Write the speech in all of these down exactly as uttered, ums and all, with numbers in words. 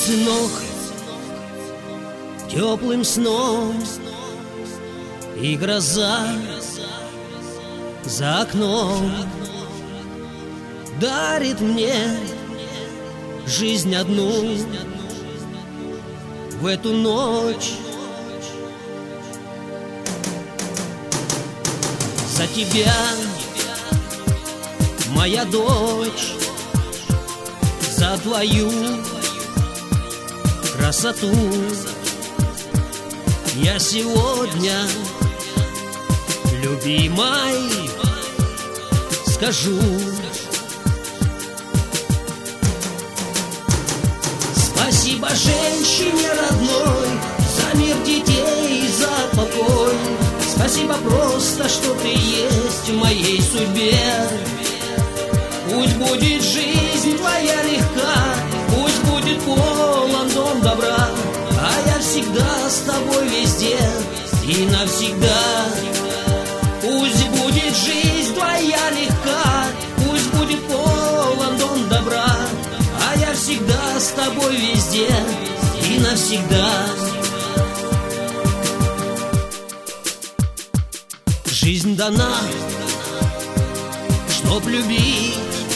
сынок, теплым сном, и гроза за окном дарит мне жизнь одну в эту ночь. За тебя, моя дочь, за твою красоту я сегодня, любимой, скажу: спасибо женщине родной за мир детей, за покой. Спасибо просто, что ты есть в моей судьбе. Пусть будет жизнь твоя легка, пусть будет полон дом добра, а я всегда с тобой везде и навсегда. Пусть будет жизнь твоя легка, пусть будет полон дом добра, а я всегда с тобой везде и навсегда. Жизнь дана, чтоб любить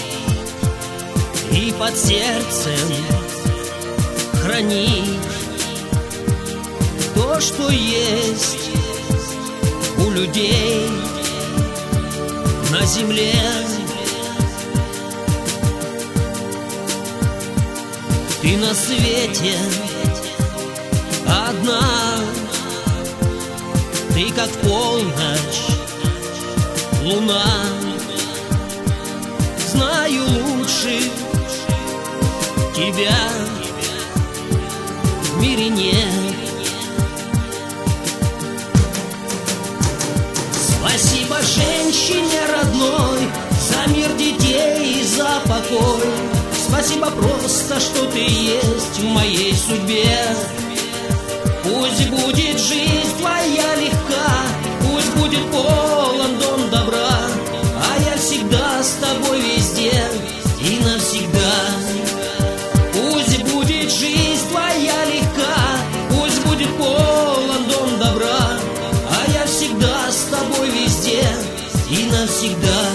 и под сердцем хранить то, что есть у людей на земле. Ты на свете одна, ты как полночь, луна. Знаю лучше тебя в мире нет. Спасибо женщине родной за мир детей и за покой. Спасибо просто, что ты есть в моей судьбе. Пусть будет жизнь твоя легка, пусть будет полон дом добра, а я всегда с тобой везде и навсегда. Пусть будет жизнь твоя легка, пусть будет полон дом добра, а я всегда с тобой везде и навсегда.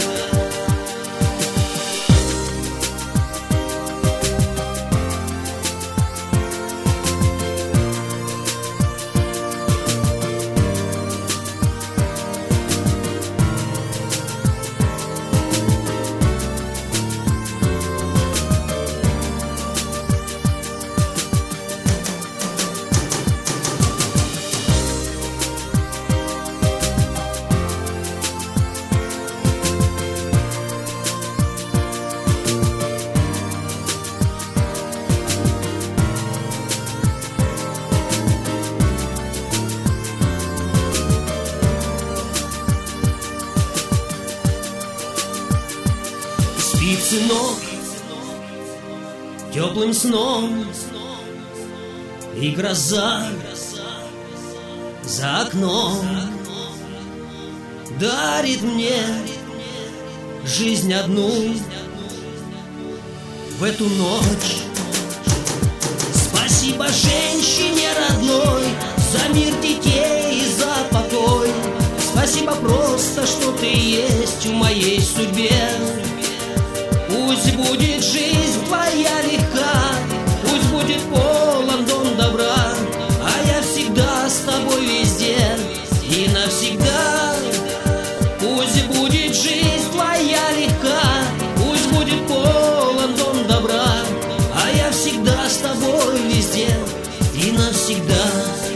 Спит сынок теплым сном, и гроза за окном дарит мне жизнь одну в эту ночь. Спасибо женщине родной за мир детей и за покой. Спасибо просто, что ты есть в моей судьбе. Пусть будет жизнь твоя легка, пусть будет полон дом добра, а я всегда с тобой везде и навсегда. Пусть будет жизнь твоя легка, пусть будет полон дом добра, а я всегда с тобой везде и навсегда.